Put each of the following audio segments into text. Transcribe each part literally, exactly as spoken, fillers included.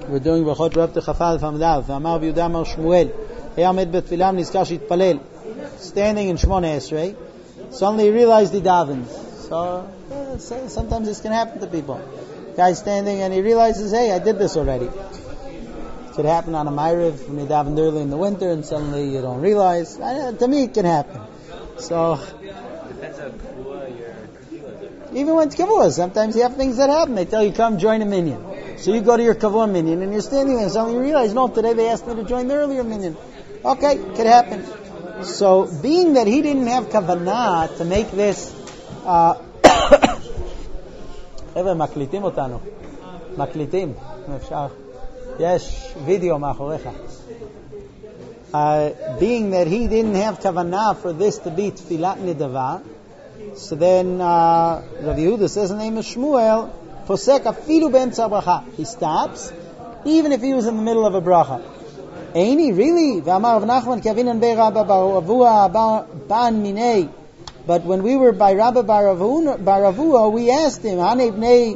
We're doing Brachot Rav Techafal Famdal. V'amar v'Yehuda Amar Shmuel. He'amed betfilam nizkar shitpalel. Standing in Shmona Esrei, suddenly he realized he davened. So, yeah, so sometimes this can happen to people. Guy's standing and he realizes, hey, I did this already. It could happen on a Ma'ariv when you davened early in the winter and suddenly you don't realize. Uh, to me, it can happen. So, depends how cool your kavua is. Even when it's kavua, sometimes you have things that happen. They tell you, come join a minyan. So you go to your kavua minyan and you're standing there and suddenly you realize, no, today they asked me to join the earlier minyan. Okay, could happen. So, being that he didn't have kavanah to make this, uh, חבר'ה, מקליטים אותנו. מקליטים, אפשר. יש וידאו מאחוריך. Being that he didn't have kavanah for this to be tfilat nidava, so then uh, Rav Yehuda says in the name of Shmuel, posek afilu be'emtza bracha. He stops, even if he was in the middle of a bracha. Eini, really? V'amar Rav Nachman kavinan be Rabba bar Avua ban minei. But when we were by Rabba bar Avua, we asked him, Hanei bnei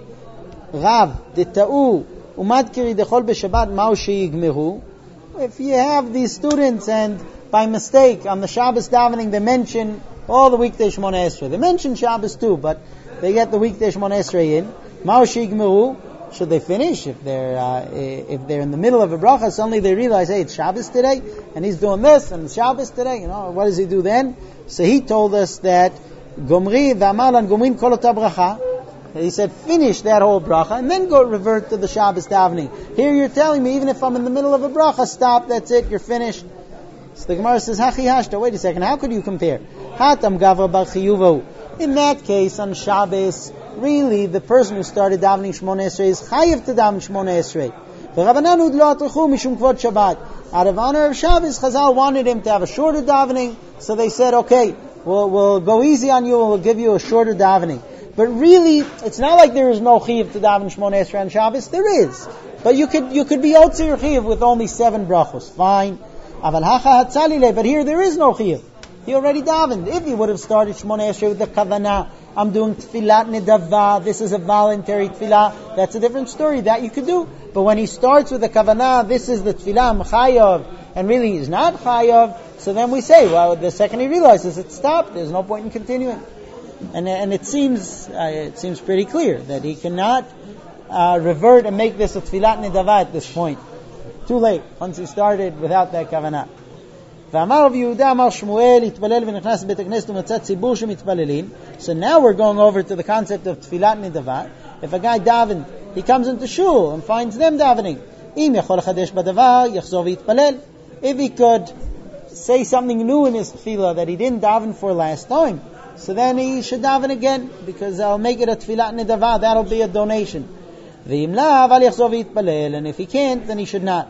Rav dita'u umadkiri dechol b'Shabbat ma'u she'yigmeru. If you have these students and by mistake on the Shabbos davening they mention all the weekday Shmona Esrei. They mention Shabbos too, but they get the weekday Shmona Esrei in. Ma'u she'yigmeru. Should they finish? If they're uh, if they're in the middle of a bracha, suddenly they realize, hey, it's Shabbos today, and he's doing this, and it's Shabbos today. You know, what does he do then? So he told us that Gomri v'amalan gomrin kol ota bracha. He said, finish that whole bracha, and then go revert to the Shabbos davening. Here you're telling me, even if I'm in the middle of a bracha, stop. That's it. You're finished. So the Gemara says, Hachi hashta. Wait a second. How could you compare? Hatam gavra bar chiyuvo. In that case, on Shabbos, really, the person who started davening Shmona Esrei is chayiv to daven Shmona Esrei. The Rabbanan ud lo atruchu mishum kvod Shabbat. Out of honor of Shabbos, Chazal wanted him to have a shorter davening, so they said, okay, we'll, we'll go easy on you and we'll give you a shorter davening. But really, it's not like there is no chayiv to daven Shmona Esrei on Shabbos. There is. But you could you could be otzir chayiv with only seven brachos. Fine. Aval hacha hatzalile. But here there is no chayiv. He already davened. If he would have started Shmona Esrei with the kavanah, I'm doing tfilat nidava, this is a voluntary tfilah, that's a different story. That you could do. But when he starts with the kavanah, this is the tfilah, I'm chayav, and really he's not chayav, so then we say, well, the second he realizes it stopped, there's no point in continuing. And and it seems uh, it seems pretty clear that he cannot uh, revert and make this a tfilat nidava at this point. Too late, once he started without that kavanah. ואמר רב יהודה אמר שמואל התפלל ונכנס לבית הכנסת ומצא ציבור שמתפללים. So now we're going over to the concept of tfilat nidavat. If a guy davened, he comes into shul and finds them davening. אם יכול לחדש בדבר, יחזור ויתפלל. If he could say something new in his tefillah that he didn't daven for last time, so then he should daven again, because I'll make it a tfilat nidavat, that'll be a donation. ואם לא, אבל יחזור ויתפלל. And if he can't, then he should not.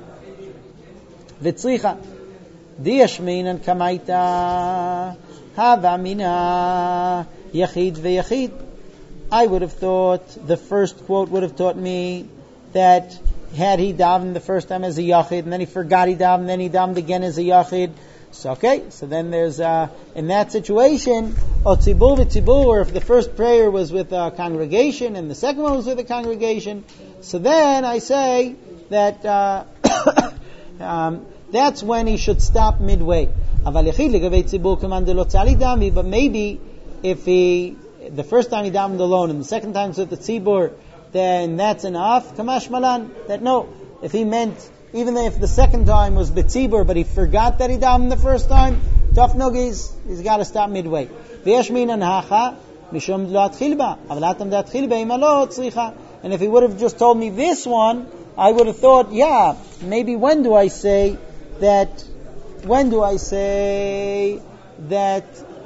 וצריכה Diyashminan kamaita havamina yachid veyachid. I would have thought the first quote would have taught me that had he davened the first time as a yachid and then he forgot he davened, then he davened again as a yachid. So okay, so then there's uh, in that situation, o tzibur v'tzibur, or if the first prayer was with a congregation and the second one was with a congregation, so then I say that. Uh, um, That's when he should stop midway. But maybe if he, the first time he davened alone and the second time with the tzibur, then that's enough. Kamash malan. That no, if he meant, even if the second time was the tzibur, but he forgot that he davened the first time, tough nuggies, he's got to stop midway. And if he would have just told me this one, I would have thought, yeah, maybe when do I say that when do I say that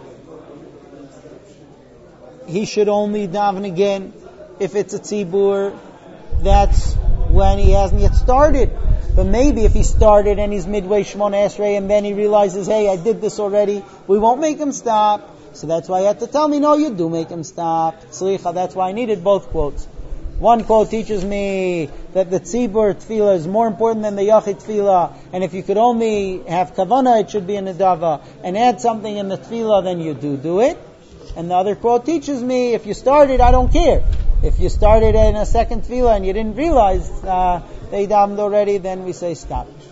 he should only daven again if it's a tzibur? That's when he hasn't yet started. But maybe if he started and he's midway Shmona Esrei and then he realizes, hey, I did this already, we won't make him stop. So that's why he had to tell me, no, you do make him stop. Tzlicha, that's why I needed both quotes. One quote teaches me that the tzibur tefillah is more important than the yachid tefillah, and if you could only have kavanah, it should be a nidava, and add something in the tefillah, then you do do it. And the other quote teaches me, if you started, I don't care. If you started in a second tefillah and you didn't realize, uh, they davened already, then we say stop.